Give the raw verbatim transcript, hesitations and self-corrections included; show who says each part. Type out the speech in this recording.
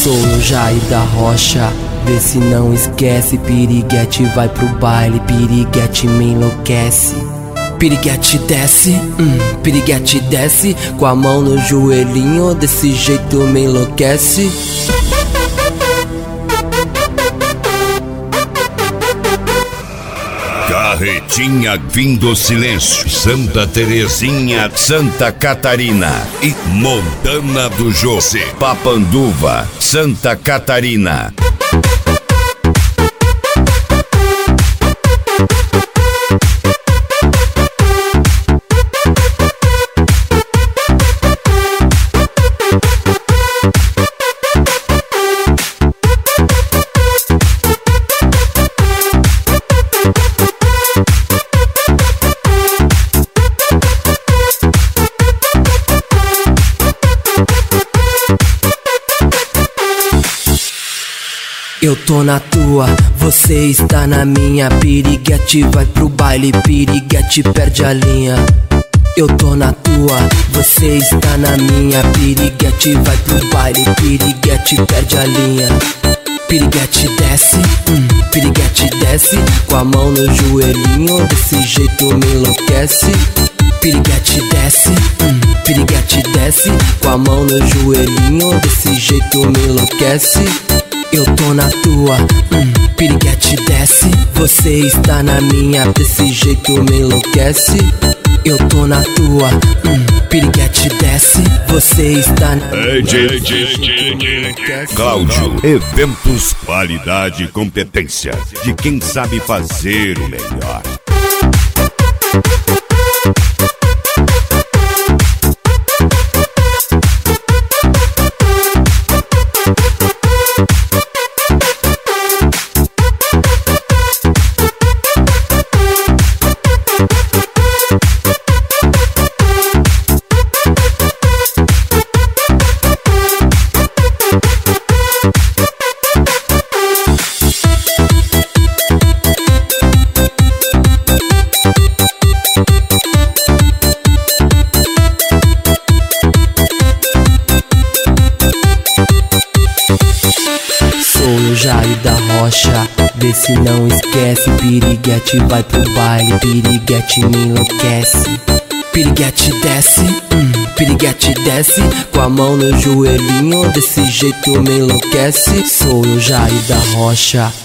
Speaker 1: Sou o Jair da Rocha, vê se não esquece. Piriguete vai pro baile, piriguete me enlouquece. Piriguete desce, hum, piriguete desce, com a mão no joelhinho, desse jeito me enlouquece.
Speaker 2: Carretinha vindo silêncio, Santa Terezinha, Santa Catarina e Montana do José, Papanduva, Santa Catarina.
Speaker 1: Eu tô na tua, você está na minha. Piriguete vai pro baile, piriguete perde a linha. Eu tô na tua, você está na minha. Piriguete vai pro baile, piriguete perde a linha. Piriguete desce, hum, piriguete desce, com a mão no joelhinho, desse jeito me enlouquece. Piriguete desce, hum, piriguete desce, com a mão no joelhinho, desse jeito me enlouquece. Eu tô na tua, hum, piriguete desce, você está na minha, desse jeito me enlouquece. Eu tô na tua, hum, piriguete desce, você está na minha,
Speaker 2: desse jeito me enlouquece. Cláudio, eventos, qualidade e competência de quem sabe fazer o melhor.
Speaker 1: Sou o Jair da Rocha, vê se não esquece. Piriguete vai pro baile, piriguete me enlouquece. Piriguete desce, hum, piriguete desce, com a mão no joelhinho, desse jeito me enlouquece. Sou o Jair da Rocha.